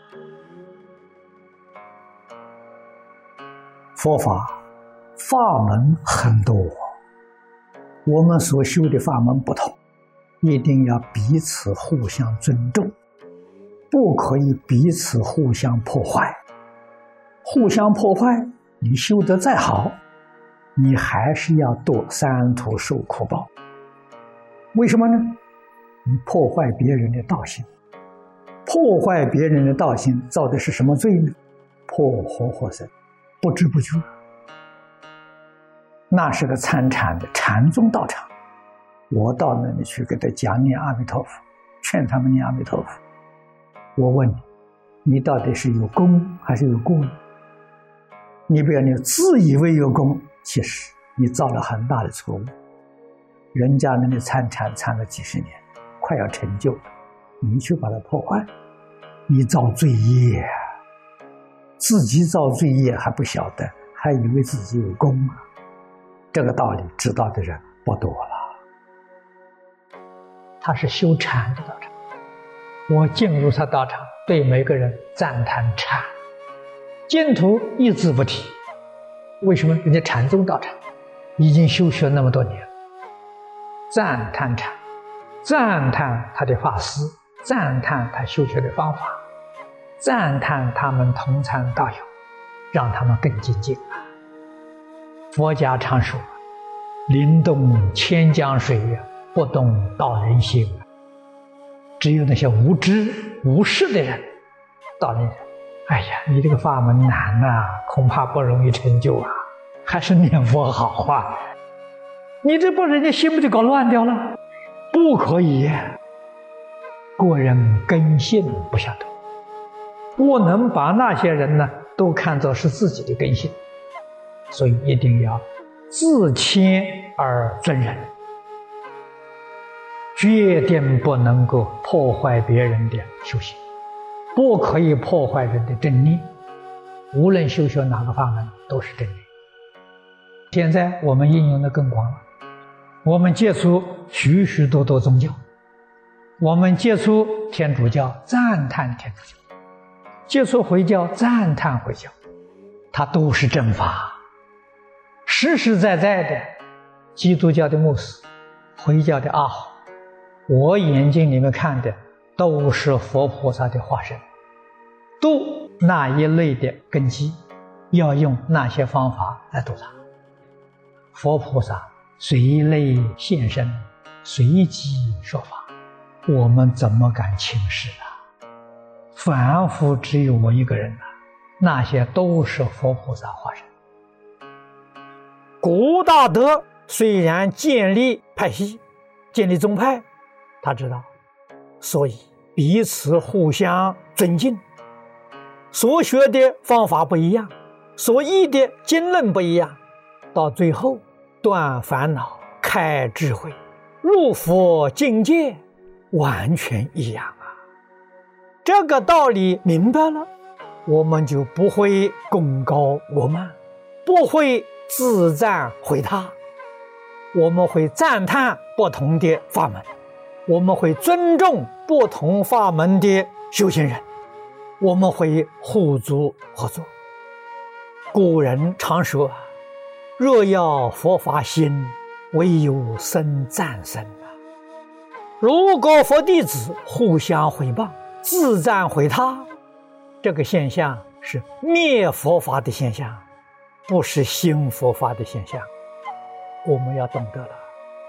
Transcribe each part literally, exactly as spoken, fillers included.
佛法法门很多，我们所修的法门不同，一定要彼此互相尊重，不可以彼此互相破坏。互相破坏，你修得再好，你还是要堕三途受苦报。为什么呢？你破坏别人的道心，破坏别人的道心，造的是什么罪呢？破活活生，不知不觉。那是个参禅的禅宗道场，我到那里去给他讲念阿弥陀佛，劝他们念阿弥陀佛。我问你，你到底是有功还是有过呢？你不要你自以为有功，其实你造了很大的错误。人家那里参禅参了几十年，快要成就了，你去把它破坏，你造罪业，自己造罪业还不晓得，还以为自己有功啊。这个道理知道的人不多了。他是修禅的道场，我进入他道场，对每个人赞叹禅，净土一字不提。为什么？人家禅宗道场已经修学那么多年，赞叹禅，赞叹他的法师，赞叹他修学的方法，赞叹他们同参道友，让他们更精进。佛家常说，临动千江水，不动道人心。只有那些无知无识的人，道人人，哎呀，你这个法门难啊，恐怕不容易成就啊，还是念佛好啊。你这把人家心不就搞乱掉了？不可以，个人根性不晓得，不能把那些人呢都看作是自己的根性，所以一定要自谦而尊人，决定不能够破坏别人的修行，不可以破坏人的正念。无论修学哪个法门都是正念。现在我们应用的更广了，我们接触许许多多宗教，我们接触天主教赞叹天主教，接触回教赞叹回教，它都是正法。实实在在的，基督教的牧师，回教的阿訇，我眼睛里面看的都是佛菩萨的化身，度那一类的根基，要用那些方法来度他。佛菩萨随类现身，随机说法，我们怎么敢轻视啊？凡夫只有我一个人啊，那些都是佛菩萨化身。古大德虽然建立派系，建立宗派，他知道，所以彼此互相尊敬，所学的方法不一样，所译的经论不一样，到最后断烦恼，开智慧，入佛境界，完全一样啊。这个道理明白了，我们就不会功高我慢，不会自赞毁他，我们会赞叹不同的法门，我们会尊重不同法门的修行人，我们会互助合作。古人常说，若要佛法兴，唯有僧赞僧啊。如果佛弟子互相毁谤，自赞毁他，这个现象是灭佛法的现象，不是兴佛法的现象。我们要懂得了，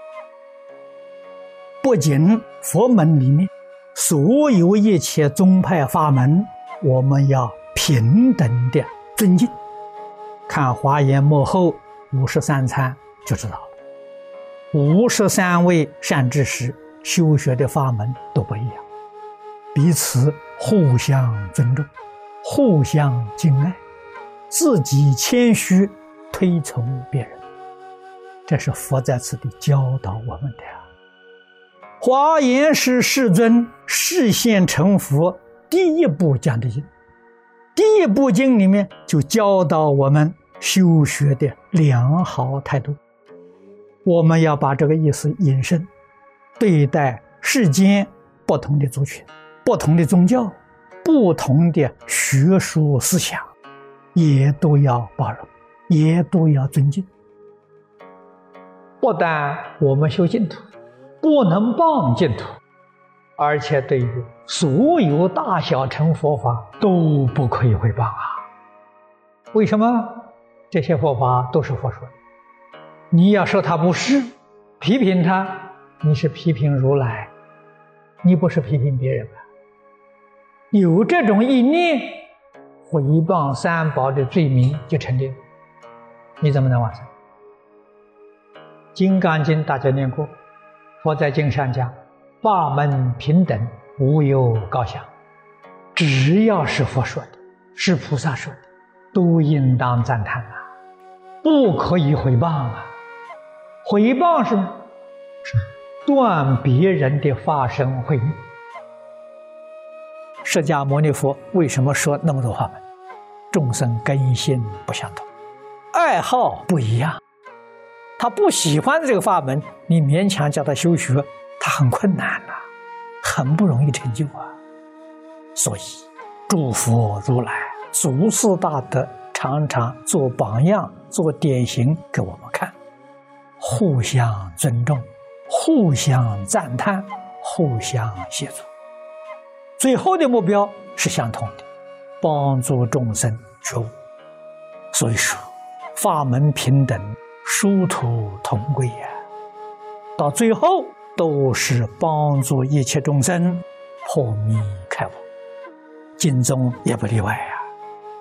不仅佛门里面所有一切宗派法门，我们要平等的尊敬。看华严幕后五十三参就知道了，五十三位善知识修学的法门都不一样，彼此互相尊重，互相敬爱，自己谦虚，推崇别人，这是佛在此地教导我们的。华严是世尊示现成佛第一部讲的经，第一部经里面就教导我们修学的良好态度。我们要把这个意思引申，对待世间不同的族群、不同的宗教、 不同的学术思想，也都要包容，也都要尊敬。不但我们修净土不能谤净土，而且对于所有大小乘佛法都不可以诽谤啊！为什么？这些佛法都是佛说的，你要说他不是，批评他，你是批评如来，你不是批评别人啊。有这种意念，诽谤三宝的罪名就成立了，你怎么能往生？金刚经大家念过，佛在经上讲，法门平等，无有高下，只要是佛说的，是菩萨说的，都应当赞叹啊，不可以诽谤啊！诽谤是是断别人的法身慧命。释迦牟尼佛为什么说那么多法门？众生根性不相同，爱好不一样，他不喜欢这个法门，你勉强叫他修学，他很困难呐、啊，很不容易成就啊。所以诸佛如来祖师大德常常做榜样，做典型给我们看，互相尊重，互相赞叹，互相协助，最后的目标是相同的，帮助众生觉悟。所以说法门平等，殊途同归呀、啊，到最后都是帮助一切众生破迷开悟，经中也不例外呀、啊。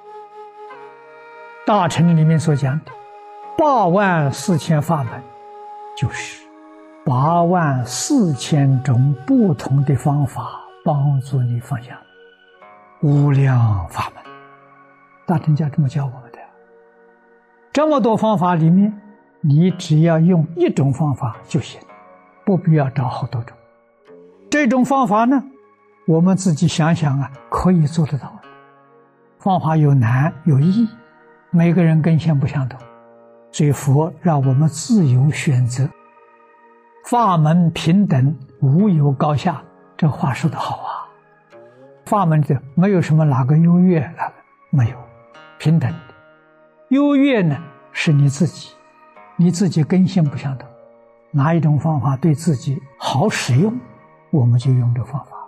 大乘里面所讲的八万四千法门，就是八万四千种不同的方法帮助你放下，无量法门。大乘教这么教我们的，这么多方法里面，你只要用一种方法就行，不必要找好多种。这种方法呢，我们自己想想啊，可以做得到的。方法有难有易，每个人根性不相同，所以佛让我们自由选择。法门平等，无有高下，这话说得好啊。法门的没有什么哪个优越，哪个没有，平等的。优越呢，是你自己，你自己根性不相同，哪一种方法对自己好使用，我们就用这方法。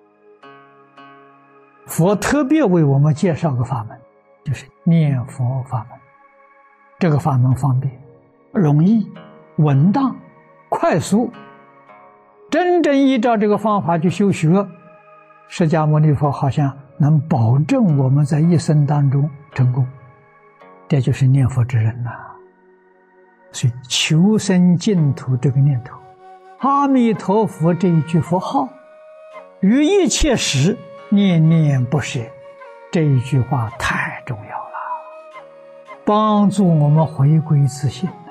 佛特别为我们介绍个法门，就是念佛法门。这个法门方便、容易、稳当、快速，真正依照这个方法去修学，释迦牟尼佛好像能保证我们在一生当中成功。这就是念佛之人呐、啊。所以求生净土这个念头，阿弥陀佛这一句佛号，于一切时念念不舍，这一句话太重要了，帮助我们回归自信。